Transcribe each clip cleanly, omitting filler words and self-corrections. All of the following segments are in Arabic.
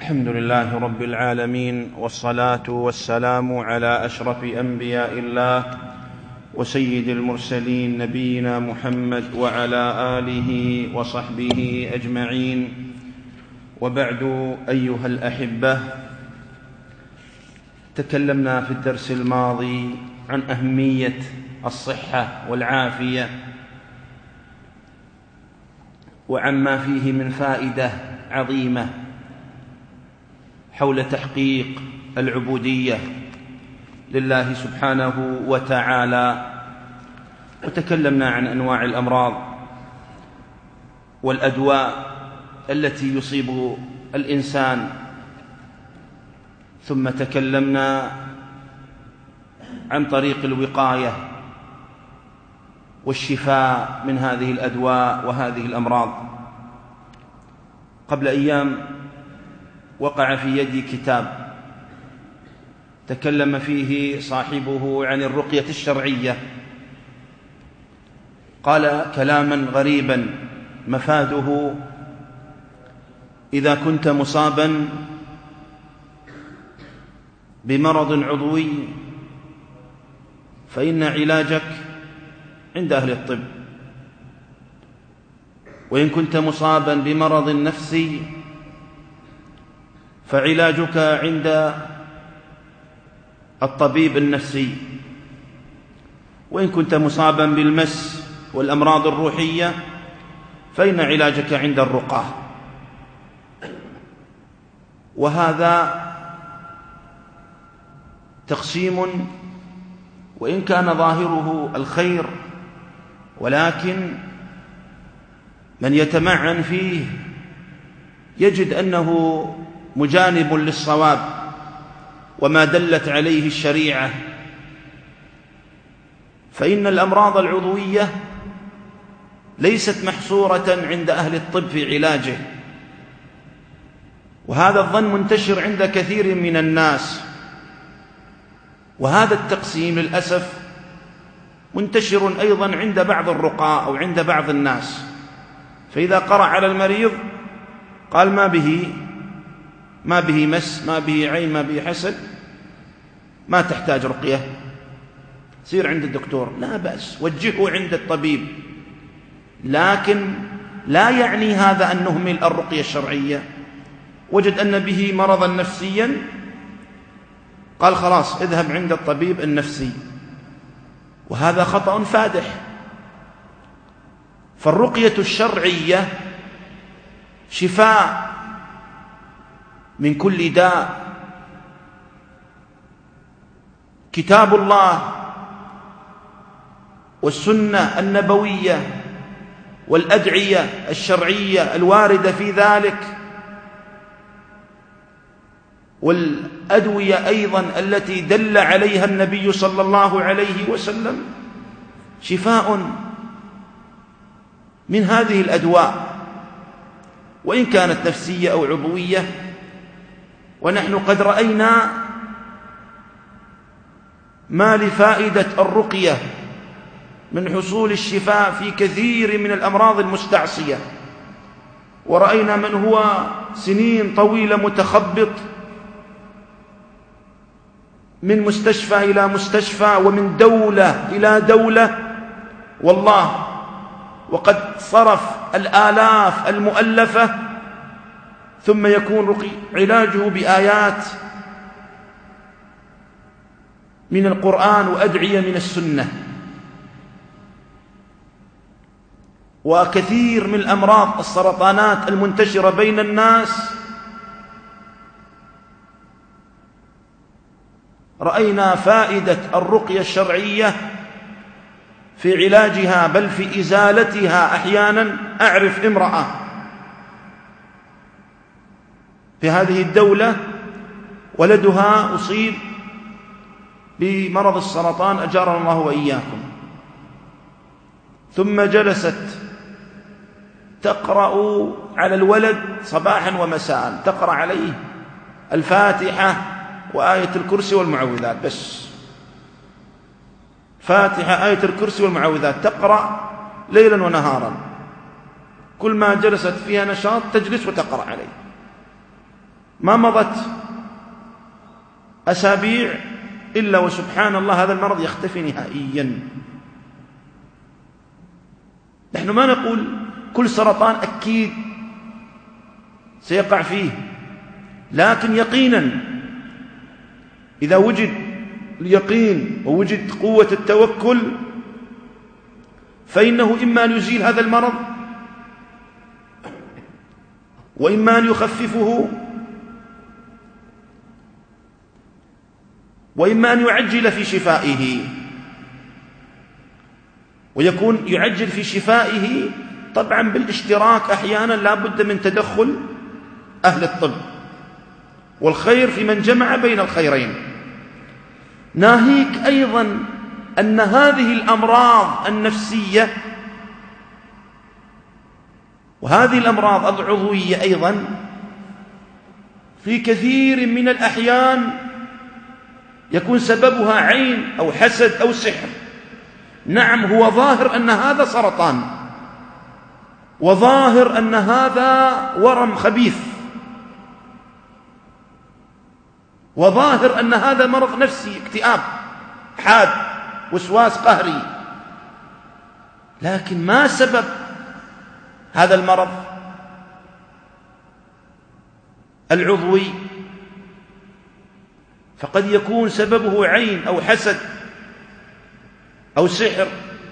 الحمد لله رب العالمين، والصلاة والسلام على أشرف أنبياء الله وسيد المرسلين نبينا محمد وعلى آله وصحبه أجمعين، وبعد. أيها الأحبة، تكلمنا في الدرس الماضي عن أهمية الصحة والعافية وعما فيه من فائدة عظيمة حول تحقيق العبودية لله سبحانه وتعالى، وتكلمنا عن أنواع الأمراض والأدواء التي يصيب الإنسان، ثم تكلمنا عن طريق الوقاية والشفاء من هذه الأدواء وهذه الأمراض. قبل أيام وقع في يدي كتاب تكلم فيه صاحبه عن الرقية الشرعية، قال كلاما غريبا مفاده: إذا كنت مصابا بمرض عضوي فإن علاجك عند أهل الطب، وإن كنت مصابا بمرض نفسي فعلاجك عند الطبيب النفسي، وإن كنت مصابا بالمس والأمراض الروحية فإن علاجك عند الرقاة. وهذا تقسيم وإن كان ظاهره الخير، ولكن من يتمعن فيه يجد أنه مجانب للصواب وما دلت عليه الشريعة، فإن الأمراض العضوية ليست محصورة عند أهل الطب في علاجه، وهذا الظن منتشر عند كثير من الناس، وهذا التقسيم للأسف منتشر أيضا عند بعض الرقاة أو عند بعض الناس. فإذا قرأ على المريض قال ما به مس، ما به عين، ما به حسد، ما تحتاج رقية، سير عند الدكتور، لا بأس، وجهه عند الطبيب. لكن لا يعني هذا أن نهمل الرقية الشرعية. وجد أن به مرضا نفسيا، قال خلاص اذهب عند الطبيب النفسي، وهذا خطأ فادح. فالرقية الشرعية شفاء من كل داء. كتاب الله والسنة النبوية والأدعية الشرعية الواردة في ذلك، والأدوية أيضا التي دل عليها النبي صلى الله عليه وسلم، شفاء من هذه الأدواء وإن كانت نفسية أو عضوية. ونحن قد رأينا ما لفائدة الرقية من حصول الشفاء في كثير من الأمراض المستعصية، ورأينا من هو سنين طويلة متخبط من مستشفى إلى مستشفى ومن دولة إلى دولة، والله وقد صرف الآلاف المؤلفة، ثم يكون علاجه بآيات من القرآن وأدعية من السنة. وكثير من الأمراض السرطانات المنتشرة بين الناس رأينا فائدة الرقية الشرعية في علاجها، بل في إزالتها. أحيانا أعرف امرأة في هذه الدولة ولدها أصيب بمرض السرطان، أجارنا الله وإياكم، ثم جلست تقرأ على الولد صباحا ومساء، تقرأ عليه الفاتحة وآية الكرسي والمعوذات، بس فاتحة، آية الكرسي والمعوذات، تقرأ ليلا ونهارا. كل ما جلست فيها نشاط تجلس وتقرأ عليه. ما مضت أسابيع إلا وسبحان الله هذا المرض يختفي نهائيا. نحن ما نقول كل سرطان أكيد سيقع فيه، لكن يقينا إذا وجد اليقين ووجد قوة التوكل فإنه إما أن يزيل هذا المرض وإما أن يخففه وإما أن يعجل في شفائه. ويكون يعجل في شفائه طبعا بالاشتراك أحيانا لا بد من تدخل أهل الطب، والخير في من جمع بين الخيرين. ناهيك أيضا أن هذه الأمراض النفسية وهذه الأمراض العضوية أيضا في كثير من الأحيان يكون سببها عين أو حسد أو سحر. نعم، هو ظاهر أن هذا سرطان، وظاهر أن هذا ورم خبيث، وظاهر أن هذا مرض نفسي، اكتئاب حاد، وسواس قهري، لكن ما سبب هذا المرض العضوي؟ فقد يكون سببه عين أو حسد أو سحر.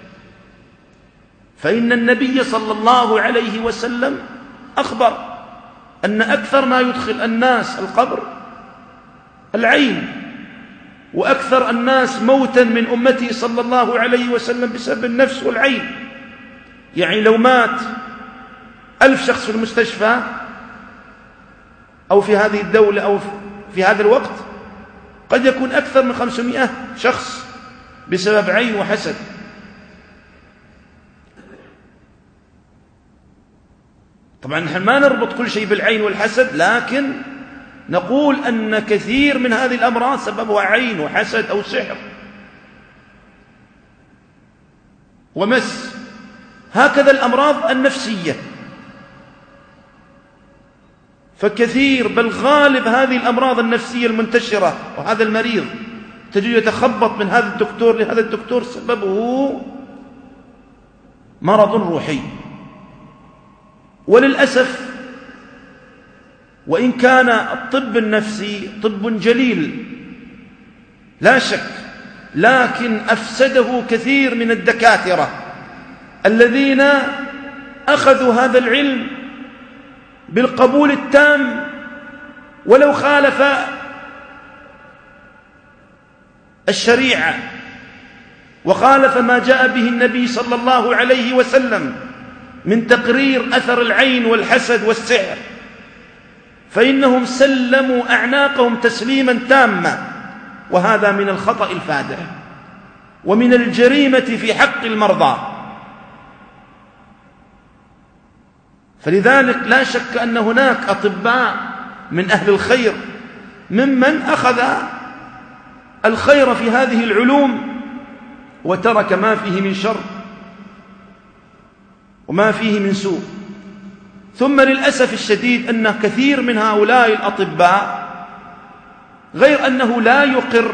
فإن النبي صلى الله عليه وسلم أخبر أن أكثر ما يدخل الناس القبر العين، وأكثر الناس موتا من أمته صلى الله عليه وسلم بسبب النفس والعين. يعني لو مات 1000 شخص في المستشفى أو في هذه الدولة أو في هذا الوقت، قد يكون أكثر من 500 شخص بسبب عين وحسد. طبعا نحن ما نربط كل شيء بالعين والحسد، لكن نقول أن كثير من هذه الأمراض سببها عين وحسد أو سحر ومس. هكذا الأمراض النفسية، فكثير بل غالب هذه الأمراض النفسية المنتشرة، وهذا المريض تجد يتخبط من هذا الدكتور لهذا الدكتور، سببه مرض روحي. وللأسف وإن كان الطب النفسي طب جليل لا شك، لكن أفسده كثير من الدكاترة الذين أخذوا هذا العلم بالقبول التام، ولو خالف الشريعة وخالف ما جاء به النبي صلى الله عليه وسلم من تقرير أثر العين والحسد والسحر، فإنهم سلموا أعناقهم تسليما تاما، وهذا من الخطأ الفادح ومن الجريمة في حق المرضى. فلذلك لا شك أن هناك أطباء من أهل الخير ممن أخذ الخير في هذه العلوم وترك ما فيه من شر وما فيه من سوء. ثم للأسف الشديد أن كثير من هؤلاء الأطباء غير أنه لا يقر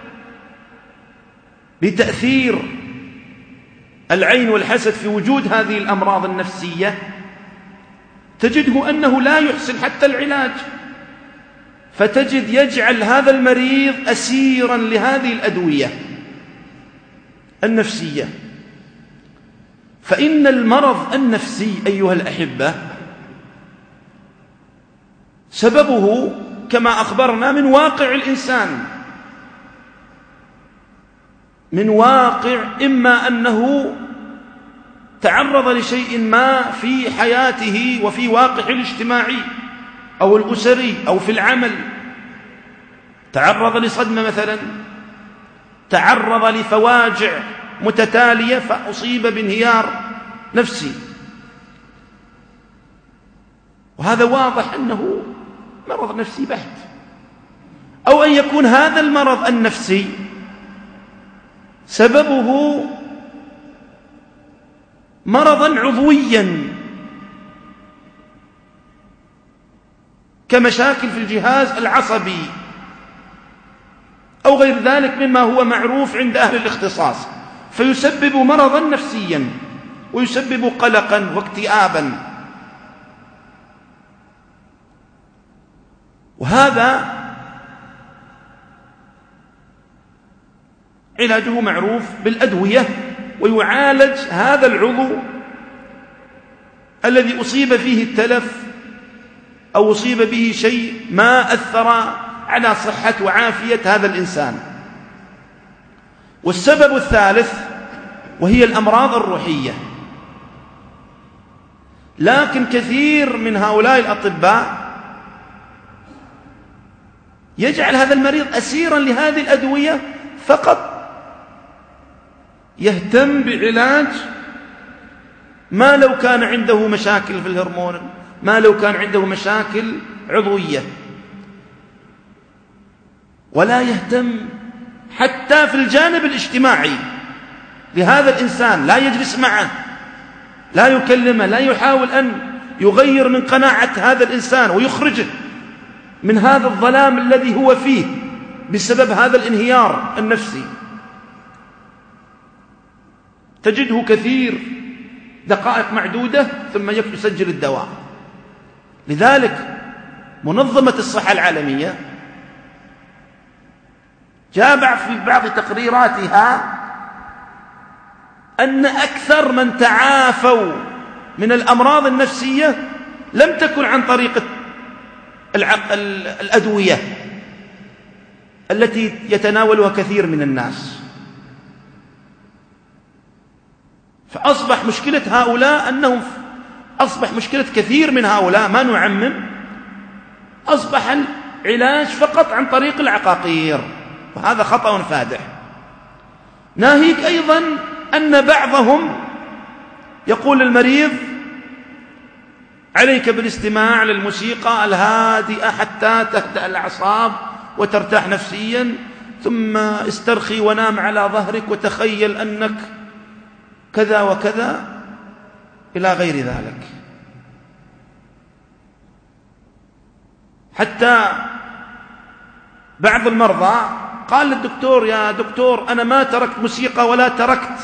بتأثير العين والحسد في وجود هذه الأمراض النفسية، تجده أنه لا يحسن حتى العلاج، فتجد يجعل هذا المريض أسيرا لهذه الأدوية النفسية. فإن المرض النفسي أيها الأحبة سببه كما أخبرنا من واقع الإنسان، من واقع إما أنه تعرض لشيء ما في حياته وفي واقعه الاجتماعي أو الأسري أو في العمل، تعرض لصدمة مثلا، تعرض لفواجع متتالية فأصيب بانهيار نفسي، وهذا واضح أنه مرض نفسي بحت. أو أن يكون هذا المرض النفسي سببه مرضا عضويا كمشاكل في الجهاز العصبي أو غير ذلك مما هو معروف عند أهل الاختصاص، فيسبب مرضا نفسيا ويسبب قلقا واكتئابا. وهذا علاجه معروف بالأدوية، ويعالج هذا العضو الذي أصيب فيه التلف أو أصيب به شيء ما أثر على صحة وعافية هذا الإنسان. والسبب الثالث وهي الأمراض الروحية. لكن كثير من هؤلاء الأطباء يجعل هذا المريض أسيرا لهذه الأدوية فقط، يهتم بعلاج ما لو كان عنده مشاكل في الهرمون، ما لو كان عنده مشاكل عضوية، ولا يهتم حتى في الجانب الاجتماعي لهذا الإنسان، لا يجلس معه، لا يكلمه، لا يحاول أن يغير من قناعة هذا الإنسان ويخرجه من هذا الظلام الذي هو فيه بسبب هذا الانهيار النفسي. تجده كثير دقائق معدودة ثم يسجل الدواء. لذلك منظمة الصحة العالمية جاء في بعض تقريراتها أن أكثر من تعافوا من الأمراض النفسية لم تكن عن طريق الأدوية التي يتناولها كثير من الناس. فأصبح مشكلة هؤلاء أنهم أصبح مشكلة كثير من هؤلاء، ما نعمم، أصبح العلاج فقط عن طريق العقاقير، وهذا خطأ فادح. ناهيك أيضا أن بعضهم يقول للمريض عليك بالاستماع للموسيقى الهادئة حتى تهدأ الأعصاب وترتاح نفسيا، ثم استرخي ونام على ظهرك وتخيل أنك كذا وكذا إلى غير ذلك. حتى بعض المرضى قال للدكتور: يا دكتور أنا ما تركت موسيقى ولا تركت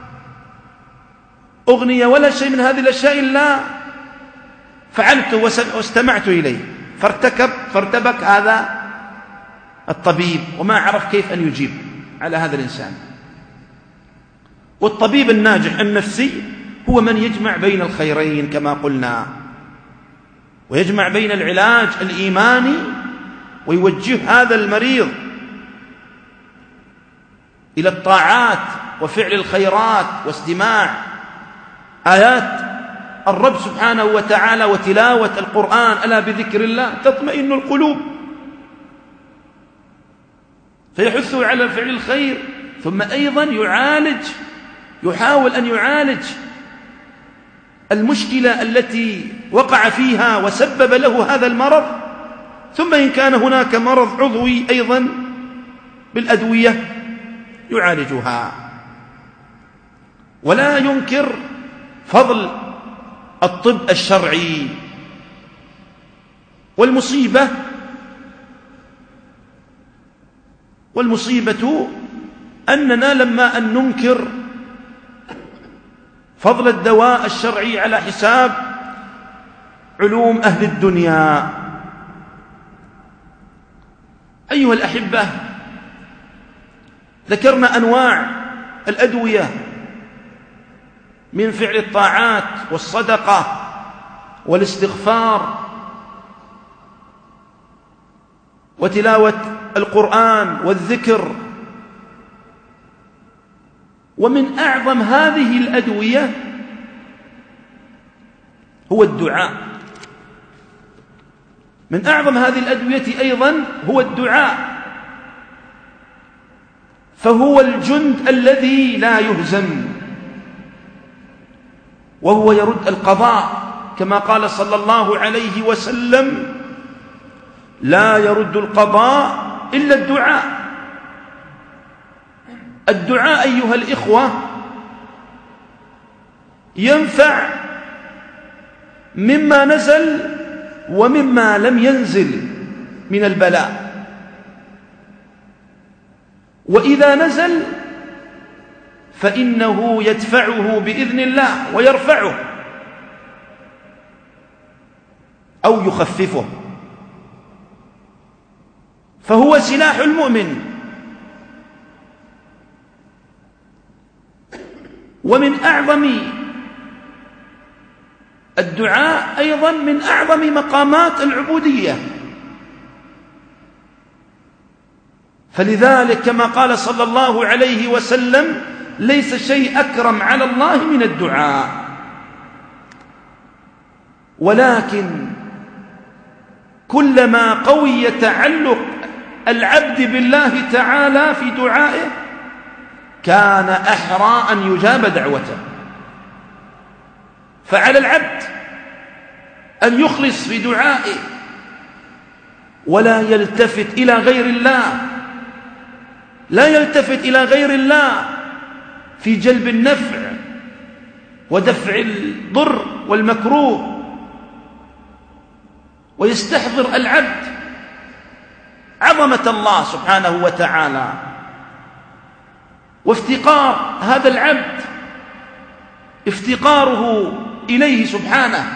أغنية ولا شيء من هذه الأشياء إلا فعلت واستمعت إليه. فارتبك هذا الطبيب وما عرف كيف أن يجيب على هذا الإنسان. والطبيب الناجح النفسي هو من يجمع بين الخيرين كما قلنا، ويجمع بين العلاج الإيماني ويوجه هذا المريض إلى الطاعات وفعل الخيرات واستماع آيات الرب سبحانه وتعالى وتلاوة القرآن. ألا بذكر الله تطمئن القلوب. فيحثه على فعل الخير، ثم أيضا يحاول أن يعالج المشكلة التي وقع فيها وسبب له هذا المرض. ثم إن كان هناك مرض عضوي أيضا بالأدوية يعالجها. ولا ينكر فضل الطب الشرعي. والمصيبة أننا لما أن ننكر فضل الدواء الشرعي على حساب علوم أهل الدنيا. أيها الأحبة، ذكرنا أنواع الأدوية من فعل الطاعات والصدقة والاستغفار وتلاوة القرآن والذكر. ومن أعظم هذه الأدوية هو الدعاء. من أعظم هذه الأدوية أيضا هو الدعاء، فهو الجند الذي لا يهزم، وهو يرد القضاء كما قال صلى الله عليه وسلم: لا يرد القضاء إلا الدعاء. الدعاء أيها الإخوة ينفع مما نزل ومما لم ينزل من البلاء. وإذا نزل فإنه يدفعه بإذن الله ويرفعه أو يخففه، فهو سلاح المؤمن. ومن أعظم الدعاء أيضا من أعظم مقامات العبودية، فلذلك كما قال صلى الله عليه وسلم: ليس شيء أكرم على الله من الدعاء. ولكن كلما قوي تعلق العبد بالله تعالى في دعائه كان أحرى أن يجاب دعوته. فعلى العبد أن يخلص في دعائه ولا يلتفت إلى غير الله، لا يلتفت إلى غير الله في جلب النفع ودفع الضر والمكروه. ويستحضر العبد عظمة الله سبحانه وتعالى وافتقار هذا العبد، افتقاره إليه سبحانه،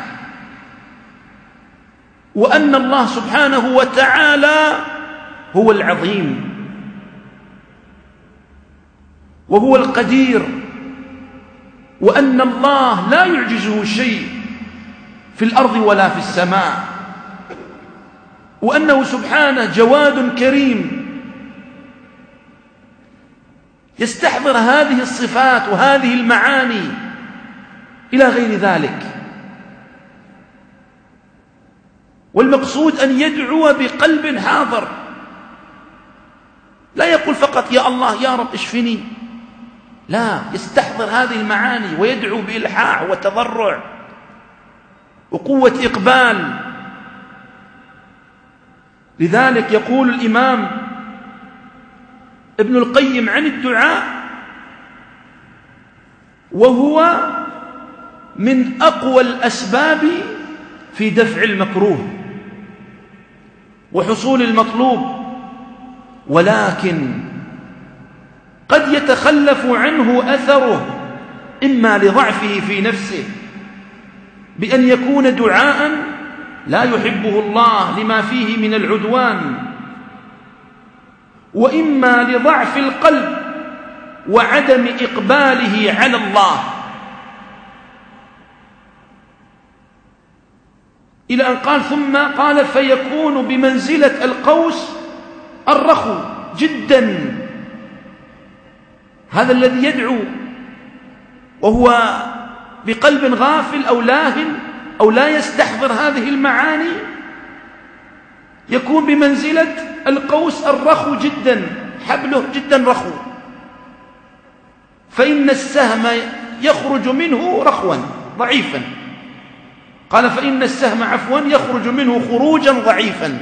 وأن الله سبحانه وتعالى هو العظيم وهو القدير، وأن الله لا يعجزه شيء في الأرض ولا في السماء، وأنه سبحانه جواد كريم. يستحضر هذه الصفات وهذه المعاني إلى غير ذلك. والمقصود أن يدعو بقلب حاضر، لا يقول فقط يا الله يا رب اشفني، لا، يستحضر هذه المعاني ويدعو بإلحاح وتضرع وقوة إقبال. لذلك يقول الإمام ابن القيم عن الدعاء: وهو من أقوى الأسباب في دفع المكروه وحصول المطلوب، ولكن قد يتخلف عنه أثره، إما لضعفه في نفسه بأن يكون دعاء لا يحبه الله لما فيه من العدوان، وإما لضعف القلب وعدم إقباله على الله، إلى أن قال: ثم قال فيكون بمنزلة القوس الرخو جدا. هذا الذي يدعو وهو بقلب غافل أو لاهن أو لا يستحضر هذه المعاني يكون بمنزلة القوس الرخو جدا، حبله جدا رخو، فإن السهم يخرج منه رخوا ضعيفا. قال: فإن السهم عفوا يخرج منه خروجا ضعيفا.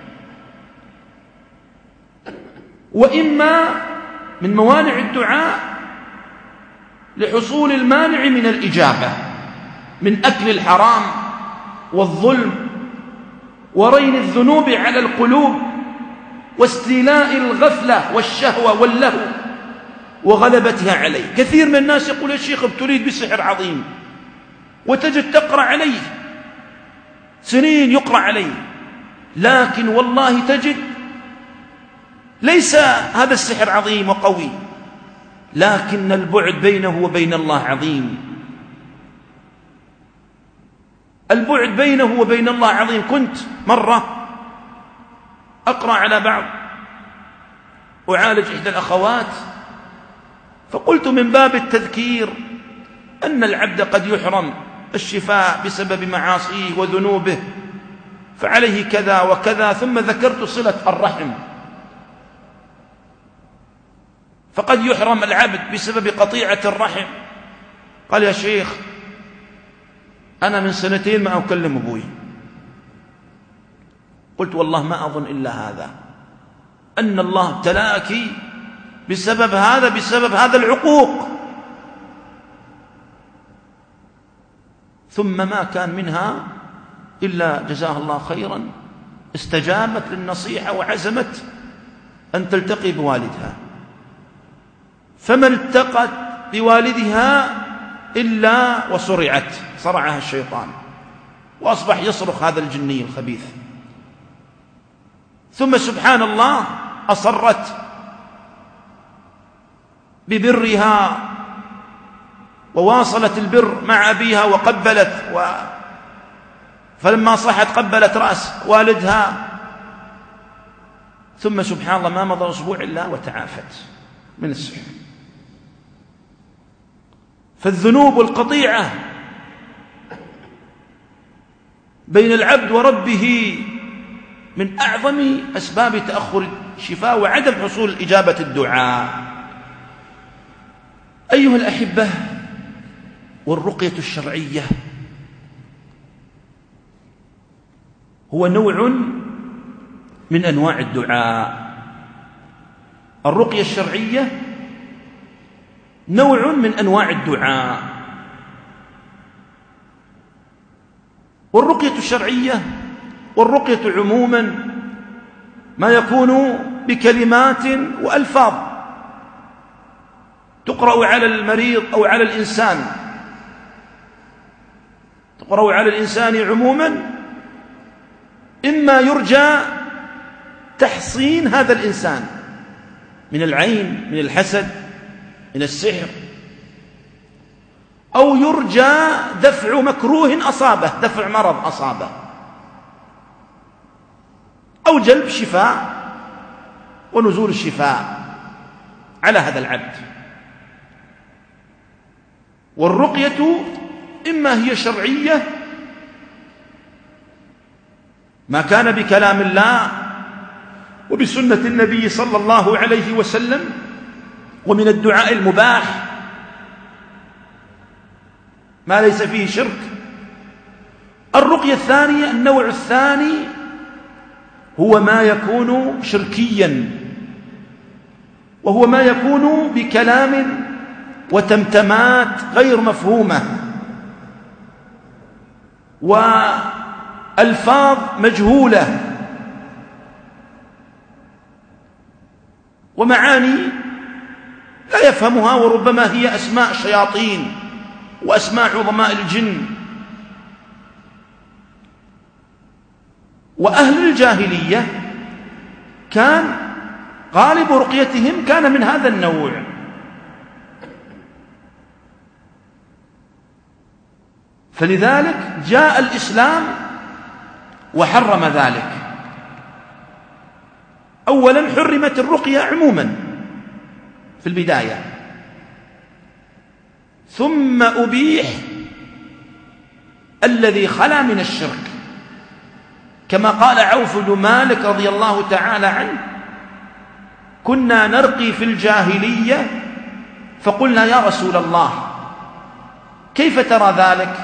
وإما من موانع الدعاء لحصول المانع من الإجابة، من أكل الحرام والظلم ورين الذنوب على القلوب واستيلاء الغفلة والشهوة واللهو وغلبتها عليه. كثير من الناس يقول: يا شيخ ابتليت بسحر عظيم، وتجد تقرأ عليه سنين يقرأ عليه، لكن والله تجد ليس هذا السحر عظيم وقوي، لكن البعد بينه وبين الله عظيم. البعد بينه وبين الله عظيم. كنت مرة أقرأ على بعض، أعالج إحدى الأخوات، فقلت من باب التذكير أن العبد قد يحرم الشفاء بسبب معاصيه وذنوبه، فعليه كذا وكذا، ثم ذكرت صلة الرحم، فقد يحرم العبد بسبب قطيعة الرحم. قال: يا شيخ أنا من 2 ما أكلم أبوي. قلت: والله ما أظن إلا هذا، أن الله ابتلاك بسبب هذا العقوق. ثم ما كان منها إلا جزاها الله خيرا استجابت للنصيحة وعزمت أن تلتقي بوالدها، فما التقت بوالدها إلا وصرعت، صرعها الشيطان وأصبح يصرخ هذا الجني الخبيث. ثم سبحان الله أصرت ببرها وواصلت البر مع أبيها وقبلت فلما صحت قبلت رأس والدها. ثم سبحان الله ما مضى أسبوع إلا وتعافت من السحر. فالذنوب القطيعة بين العبد وربه من أعظم أسباب تأخر الشفاء وعدم حصول إجابة الدعاء. أيها الأحبة، والرقية الشرعية هو نوع من أنواع الدعاء. الرقية الشرعية نوع من أنواع الدعاء. والرقية الشرعية والرقية عموما ما يكون بكلمات وألفاظ تقرأ على المريض أو على الإنسان، تقرأ على الإنسان عموما، إما يرجى تحصين هذا الإنسان من العين، من الحسد، من السحر، أو يرجى دفع مكروه أصابه، دفع مرض أصابه، أو جلب شفاء ونزول الشفاء على هذا العبد. والرقية إما هي شرعية ما كان بكلام الله وبسنة النبي صلى الله عليه وسلم ومن الدعاء المباح ما ليس فيه شرك. الرقية الثانية، النوع الثاني، هو ما يكون شركيا، وهو ما يكون بكلام وتمتمات غير مفهومة وألفاظ مجهولة ومعاني لا يفهمها، وربما هي أسماء شياطين وأسماء عظماء الجن. وأهل الجاهلية كان غالب رقيتهم كان من هذا النوع. فلذلك جاء الإسلام وحرم ذلك. أولا حرمت الرقية عموما في البداية، ثم أبيح الذي خلا من الشرك، كما قال عوف بن مالك رضي الله تعالى عنه: كنا نرقي في الجاهلية فقلنا يا رسول الله كيف ترى ذلك؟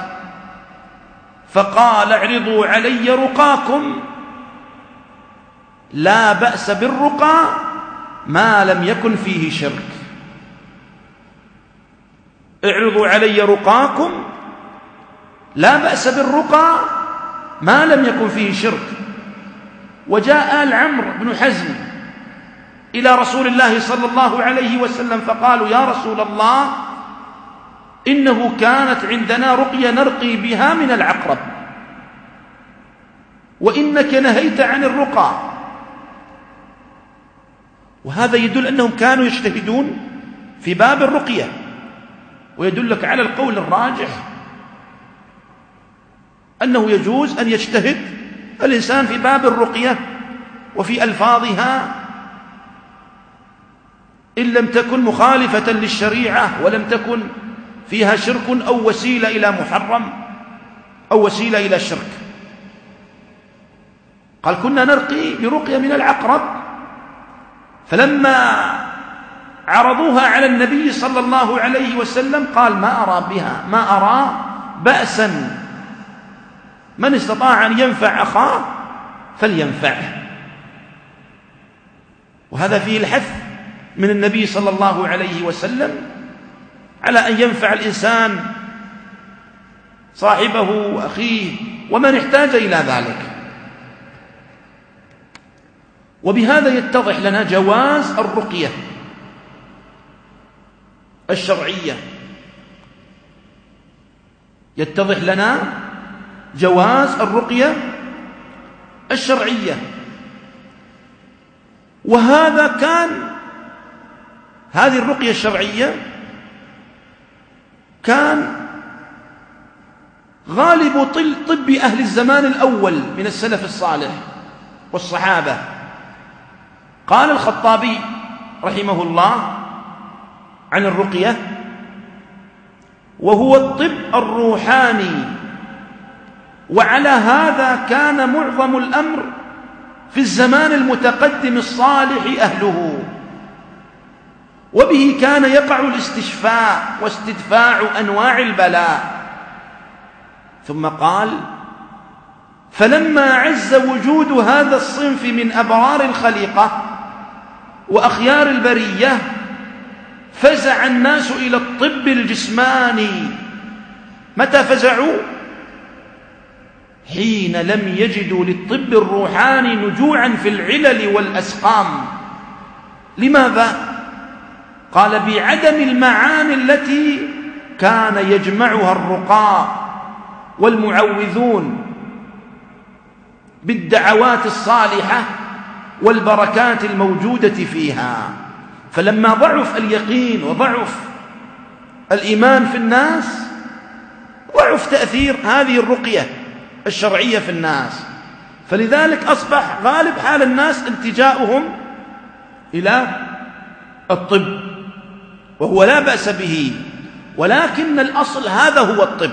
فقال: اعرضوا علي رقاكم، لا بأس بالرقى ما لم يكن فيه شرك. اعرضوا علي رقاكم، لا بأس بالرقى ما لم يكن فيه شرك. وجاء آل عمرو بن حزم إلى رسول الله صلى الله عليه وسلم فقالوا: يا رسول الله إنه كانت عندنا رقية نرقي بها من العقرب، وإنك نهيت عن الرقى. وهذا يدل أنهم كانوا يجتهدون في باب الرقية، ويدلك على القول الراجح أنه يجوز أن يجتهد الإنسان في باب الرقية وفي ألفاظها إن لم تكن مخالفة للشريعة ولم تكن فيها شرك أو وسيلة إلى محرم أو وسيلة إلى شرك. قال: كنا نرقي برقية من العقرب، فلما عرضوها على النبي صلى الله عليه وسلم قال: ما أرى بأسا، من استطاع أن ينفع أخاه فلينفعه. وهذا فيه الحث من النبي صلى الله عليه وسلم على أن ينفع الإنسان صاحبه وأخيه ومن احتاج إلى ذلك. وبهذا يتضح لنا جواز الرقية الشرعية، يتضح لنا جواز الرقية الشرعية. هذه الرقية الشرعية كان غالب طب أهل الزمان الأول من السلف الصالح والصحابة. قال الخطابي رحمه الله عن الرقية: وهو الطب الروحاني، وعلى هذا كان معظم الأمر في الزمان المتقدم الصالح أهله، وبه كان يقع الاستشفاء واستدفاع أنواع البلاء. ثم قال: فلما عز وجود هذا الصنف من أبرار الخليقة وأخيار البرية، فزع الناس إلى الطب الجسماني. متى فزعوا؟ حين لم يجدوا للطب الروحاني نجوعا في العلل والأسقام. لماذا؟ قال: بعدم المعاني التي كان يجمعها الرقاة والمعوذون بالدعوات الصالحة والبركات الموجودة فيها. فلما ضعف اليقين وضعف الإيمان في الناس، ضعف تأثير هذه الرقية الشرعية في الناس، فلذلك أصبح غالب حال الناس التجاؤهم إلى الطب، وهو لا بأس به، ولكن الأصل هذا هو الطب.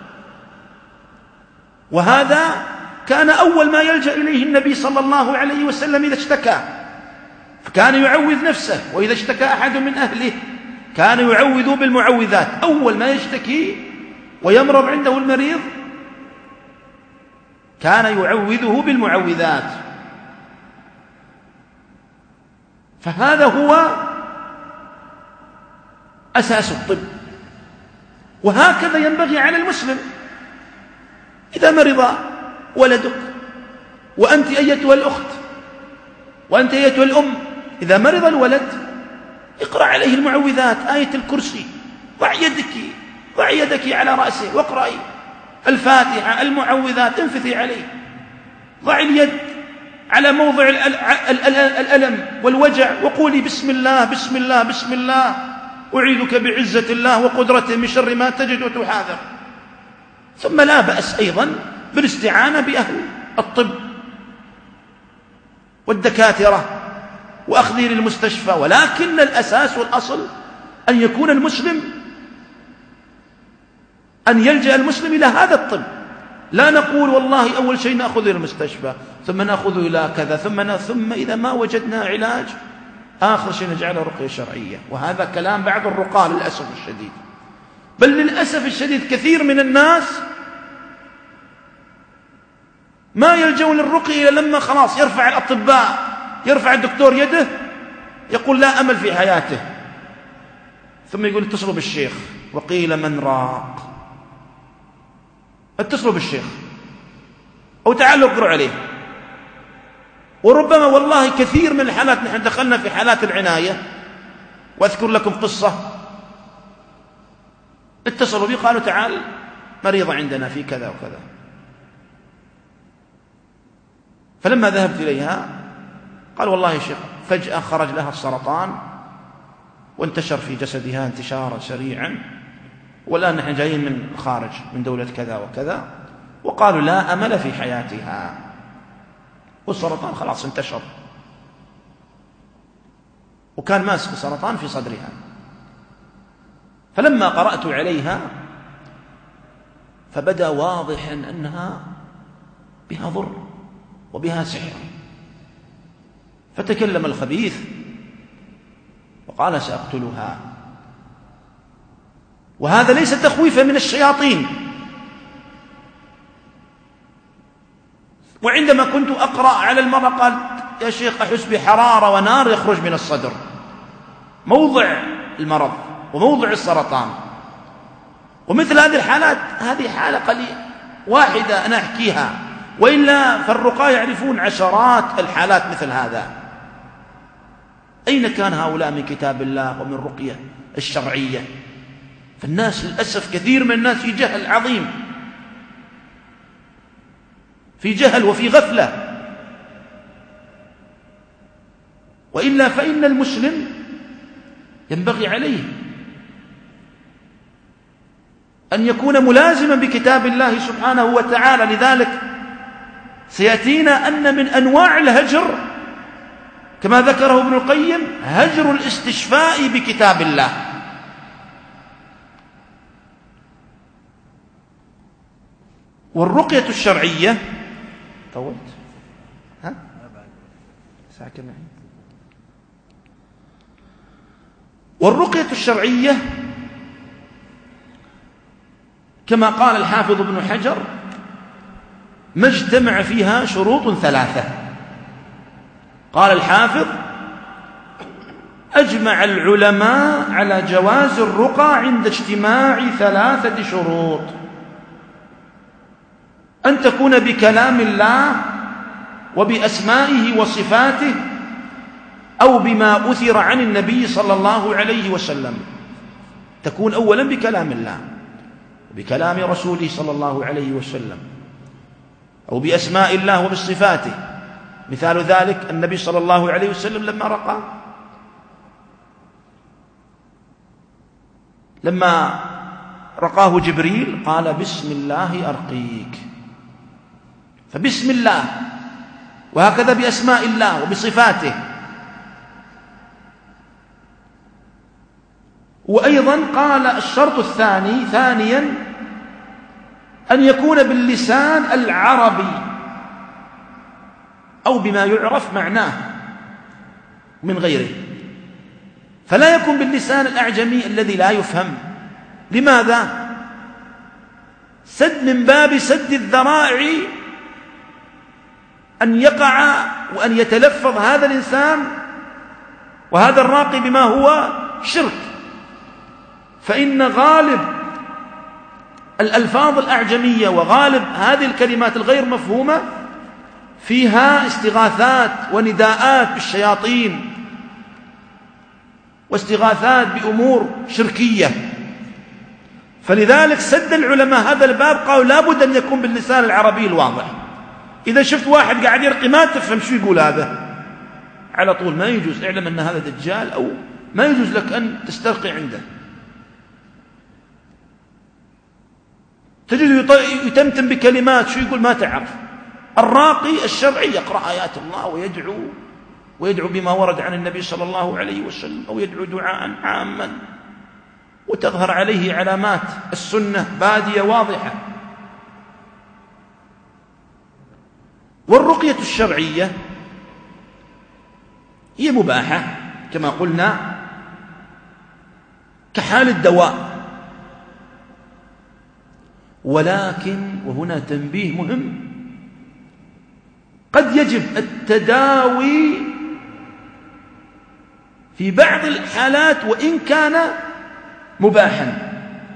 وهذا كان أول ما يلجأ إليه النبي صلى الله عليه وسلم إذا اشتكى، فكان يعوذ نفسه، وإذا اشتكى أحد من أهله كان يعوذ بالمعوذات. أول ما يشتكي ويمرض عنده المريض كان يعوذه بالمعوذات. فهذا هو أساس الطب. وهكذا ينبغي على المسلم: إذا مرض ولدك، وأنت أيتها الأخت، وأنت أيتها الأم، إذا مرض الولد اقرأ عليه المعوذات، آية الكرسي، ضع يدك على رأسه واقرأي الفاتحة، المعوذات، انفثي عليه، ضع اليد على موضع الألم والوجع وقولي: بسم الله بسم الله بسم الله، أعيذك بعزة الله وقدرته من شر ما تجد وتحاذر. ثم لا بأس أيضا بالاستعانة بأهل الطب والدكاترة وأخذه للمستشفى، ولكن الأساس والأصل أن يكون المسلم، أن يلجأ المسلم إلى هذا الطب. لا نقول والله أول شيء نأخذه إلى المستشفى، ثم نأخذه إلى كذا، ثم إذا ما وجدنا علاج آخر شيء نجعله رقية شرعية. وهذا كلام بعض الرقاة للأسف الشديد، بل للأسف الشديد كثير من الناس ما يلجون للرقية إلا لما خلاص يرفع الدكتور يده، يقول لا أمل في حياته، ثم يقول اتصلوا بالشيخ، وقيل من راق، اتصلوا بالشيخ أو تعالوا اقروا عليه. وربما والله كثير من الحالات، نحن دخلنا في حالات العناية، وأذكر لكم قصة، اتصلوا بي قالوا تعال مريضة عندنا في كذا وكذا. فلما ذهبت إليها قال والله يا شيخ فجأة خرج لها السرطان وانتشر في جسدها انتشارا سريعا، والآن نحن جايين من الخارج من دولة كذا وكذا، وقالوا لا أمل في حياتها، والسرطان خلاص انتشر، وكان ماسك السرطان في صدرها. فلما قرأت عليها فبدأ واضحا أنها بها ضر وبها سحر، فتكلم الخبيث وقال سأقتلها. وهذا ليس تخويفا من الشياطين. وعندما كنت أقرأ على المرأة قال يا شيخ أحس بحرارة ونار يخرج من الصدر، موضع المرض وموضع السرطان. ومثل هذه الحالات، هذه حالة واحدة أنا أحكيها، وإلا فالرقاة يعرفون عشرات الحالات مثل هذا. أين كان هؤلاء من كتاب الله ومن الرقية الشرعية؟ فالناس للأسف كثير من الناس في جهل عظيم، في جهل وفي غفلة. وإلا فإن المسلم ينبغي عليه أن يكون ملازما بكتاب الله سبحانه وتعالى. لذلك سيأتينا أن من أنواع الهجر كما ذكره ابن القيم هجر الاستشفاء بكتاب الله. والرقية الشرعية طولت ساعة كم يعني؟ والرقية الشرعية كما قال الحافظ ابن حجر ما اجتمع فيها شروط ثلاثة. قال الحافظ أجمع العلماء على جواز الرقى عند اجتماع ثلاثة شروط: أن تكون بكلام الله وبأسمائه وصفاته أو بما أثر عن النبي صلى الله عليه وسلم. تكون أولا بكلام الله وبكلام رسوله صلى الله عليه وسلم، أو بأسماء الله وبصفاته. مثال ذلك النبي صلى الله عليه وسلم لما رقاه جبريل قال بسم الله أرقيك، فبسم الله، وهكذا بأسماء الله وبصفاته. وأيضا قال الشرط الثاني ثانيا أن يكون باللسان العربي أو بما يعرف معناه من غيره، فلا يكون باللسان الأعجمي الذي لا يفهم. لماذا؟ سد من باب سد الذرائع أن يقع وأن يتلفظ هذا الإنسان وهذا الراقي بما هو شرك. فإن غالب الألفاظ الأعجمية وغالب هذه الكلمات الغير مفهومة فيها استغاثات ونداءات بالشياطين واستغاثات بأمور شركية. فلذلك سد العلماء هذا الباب، قالوا لابد أن يكون باللسان العربي الواضح. إذا شفت واحد قاعد يرقي ما تفهم شو يقول هذا، على طول ما يجوز، اعلم أن هذا دجال، أو ما يجوز لك أن تسترقي عنده. تجد يتمتم بكلمات شو يقول ما تعرف. الراقي الشرعي يقرأ آيات الله ويدعو بما ورد عن النبي صلى الله عليه وسلم، أو يدعو دعاء عاما وتظهر عليه علامات السنة بادية واضحة. والرقية الشرعية هي مباحة كما قلنا كحال الدواء، ولكن وهنا تنبيه مهم، قد يجب التداوي في بعض الحالات وإن كان مباحا.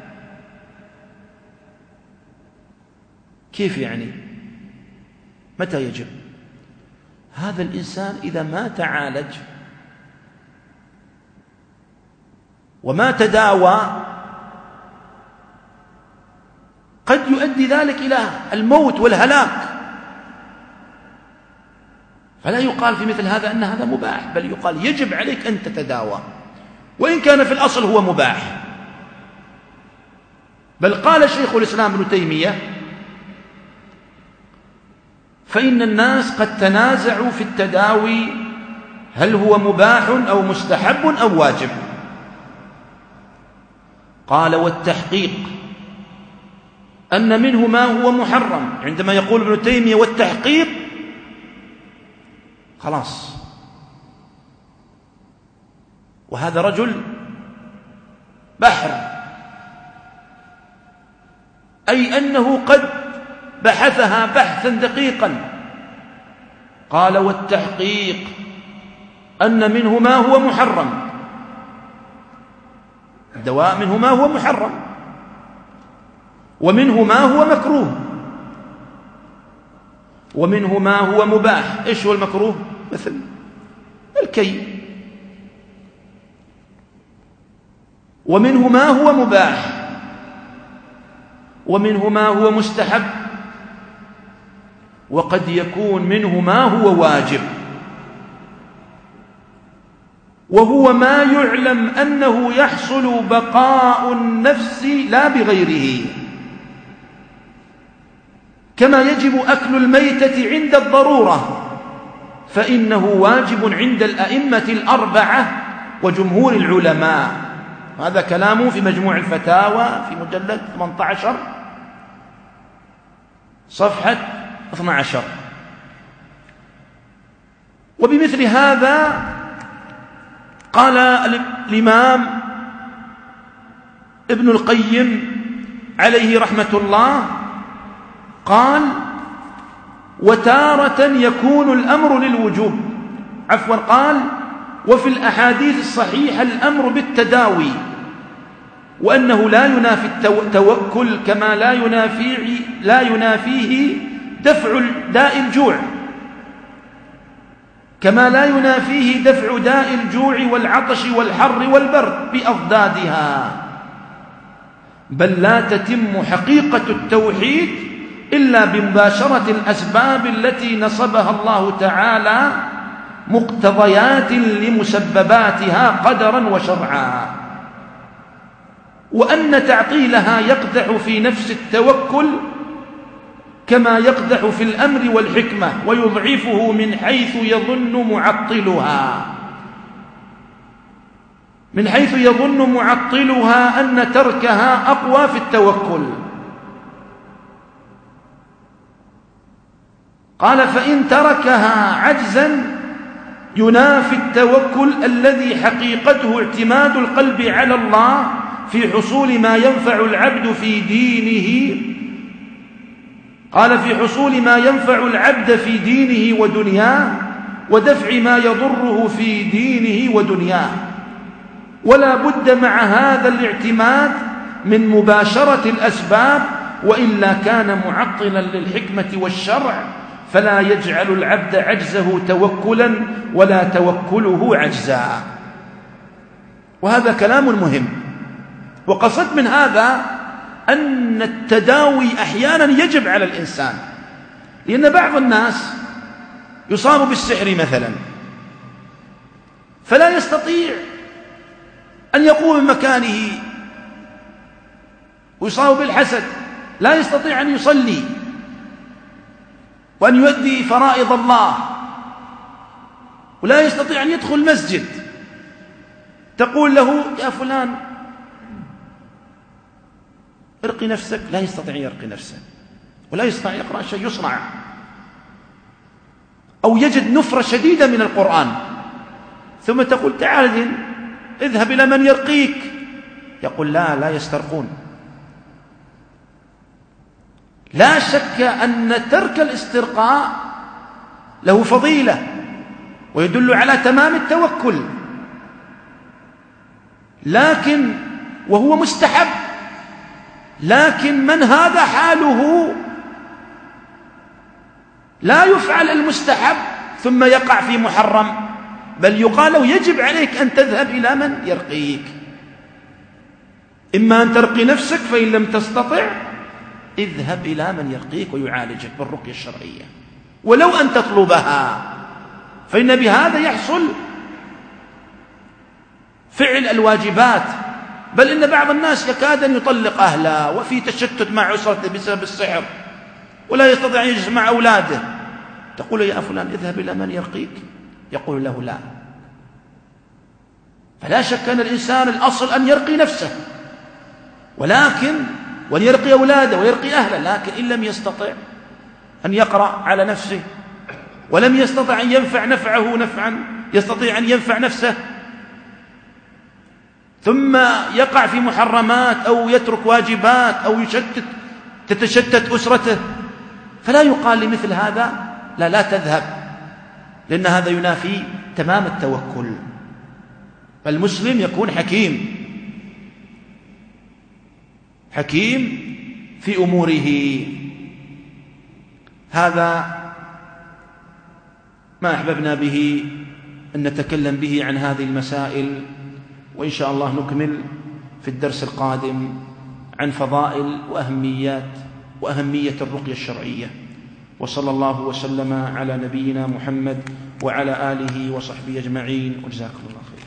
كيف يعني؟ متى يجب؟ هذا الإنسان إذا ما تعالج وما تداوى قد يؤدي ذلك إلى الموت والهلاك. فلا يقال في مثل هذا أن هذا مباح، بل يقال يجب عليك أن تتداوى، وإن كان في الأصل هو مباح. بل قال شيخ الإسلام ابن تيمية فإن الناس قد تنازعوا في التداوي هل هو مباح أو مستحب أو واجب. قال والتحقيق أن منه ما هو محرم. عندما يقول ابن تيمية والتحقيق خلاص، وهذا رجل بحر، أي أنه قد بحثها بحثا دقيقا. قال والتحقيق أن منه ما هو محرم، الدواء منه ما هو محرم ومنه ما هو مكروه. ومنه ما هو مباح. إيش هو المكروه؟ مثل الكي. ومنه ما هو مباح، ومنه ما هو مستحب، وقد يكون منه ما هو واجب، وهو ما يعلم أنه يحصل بقاء النفس لا بغيره، كما يجب أكل الميتة عند الضرورة، فإنه واجب عند الأئمة الأربعة وجمهور العلماء. هذا كلامه في مجموع الفتاوى في مجلد 18 صفحة 12. وبمثل هذا قال الإمام ابن القيم عليه رحمة الله، قال: وتارة يكون الأمر للوجوب، قال: وفي الأحاديث الصحيحة الأمر بالتداوي، وأنه لا ينافي التوكل، كما لا ينافيه دفع داء الجوع، كما لا ينافيه دفع داء الجوع والعطش والحر والبرد بأضدادها، بل لا تتم حقيقة التوحيد إلا بمباشرة الأسباب التي نصبها الله تعالى مقتضيات لمسبباتها قدرا وشرعا، وأن تعطيلها يقدح في نفس التوكل كما يقدح في الأمر والحكمة، ويضعفه من حيث يظن معطلها أن تركها أقوى في التوكل. قال: فإن تركها عجزا ينافي التوكل الذي حقيقته اعتماد القلب على الله في حصول ما ينفع العبد في دينه. قال: في حصول ما ينفع العبد في دينه ودنياه، ودفع ما يضره في دينه ودنياه. ولا بد مع هذا الاعتماد من مباشرة الأسباب، وإلا كان معطلا للحكمة والشرع، فلا يجعل العبد عجزه توكلا ولا توكله عجزا. وهذا كلام مهم. وقصد من هذا أن التداوي أحيانا يجب على الإنسان، لأن بعض الناس يصاب بالسحر مثلا، فلا يستطيع أن يقوم من مكانه، ويصاب بالحسد لا يستطيع أن يصلي وأن يؤدي فرائض الله، ولا يستطيع أن يدخل المسجد. تقول له: يا فلان ارقي نفسك، لا يستطيع أن يرقي نفسه، ولا يستطيع يقرأ شيء يصنع، أو يجد نفرة شديدة من القرآن، ثم تقول: تعال اذهب إلى من يرقيك. يقول: لا يسترقون. لا شك أن ترك الاسترقاء له فضيلة ويدل على تمام التوكل، لكن وهو مستحب. لكن من هذا حاله لا يفعل المستحب ثم يقع في محرم، بل يقال له: يجب عليك أن تذهب إلى من يرقيك، إما أن ترقي نفسك، فإن لم تستطع اذهب إلى من يرقيك ويعالجك بالرقية الشرعية، ولو أن تطلبها، فإن بهذا يحصل فعل الواجبات. بل إن بعض الناس يكاد أن يطلق أهله، وفي تشتت مع أسرته بسبب السحر، ولا يستطيع أن يجلس مع أولاده. تقول: يا فلان اذهب إلى من يرقيك، يقول له: لا. فلا شك أن الإنسان الأصل أن يرقي نفسه، ولكن وأن يرقي أولاده ويرقي أهله، لكن إن لم يستطع أن يقرأ على نفسه، ولم يستطع أن ينفع نفعه نفعا يستطيع أن ينفع نفسه، ثم يقع في محرمات أو يترك واجبات أو تتشتت أسرته، فلا يقال لمثل هذا: لا تذهب، لأن هذا ينافي تمام التوكل. فالمسلم يكون حكيم في أموره. هذا ما أحببنا به أن نتكلم به عن هذه المسائل، وإن شاء الله نكمل في الدرس القادم عن فضائل وأهمية الرقية الشرعية. وصلى الله وسلم على نبينا محمد وعلى آله وصحبه أجمعين، وجزاكم الله خير.